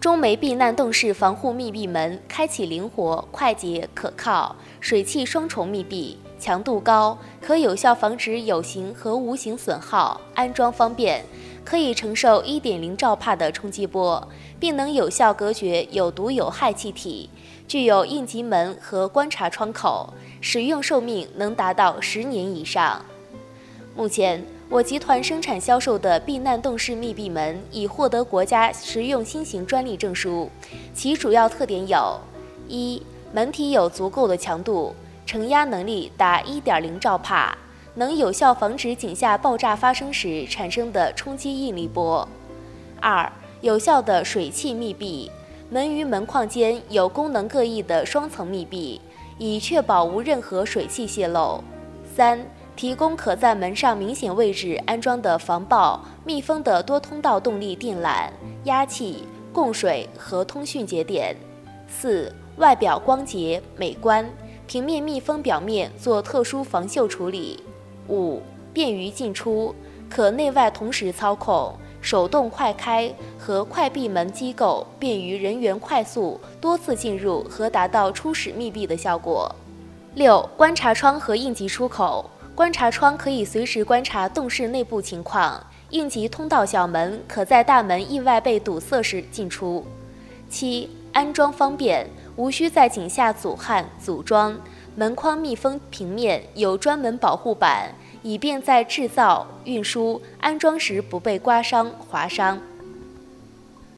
中媒避难洞式防护密闭门开启灵活、快捷、可靠，水气双重密闭，强度高，可有效防止有形和无形损耗，安装方便，可以承受 1.0 兆帕的冲击波，并能有效隔绝有毒有害气体，具有应急门和观察窗口，使用寿命能达到10年以上。目前，我集团生产销售的避难洞式密闭门已获得国家实用新型专利证书，其主要特点有：一、门体有足够的强度，承压能力达 1.0 兆帕，能有效防止井下爆炸发生时产生的冲击应力波；二、有效的水汽密闭，门与门框间有功能各异的双层密闭，以确保无任何水汽泄漏；三、提供可在门上明显位置安装的防爆、密封的多通道动力电缆、压气、供水和通讯节点；四、外表光洁美观，平面密封表面做特殊防锈处理；五、便于进出，可内外同时操控，手动快开和快闭门机构便于人员快速多次进入和达到初始密闭的效果。六、观察窗和应急出口。观察窗可以随时观察洞室内部情况，应急通道小门可在大门意外被堵塞时进出。七、安装方便，无需在井下阻焊组装，门框密封平面有专门保护板，以便在制造、运输、安装时不被刮伤、划伤。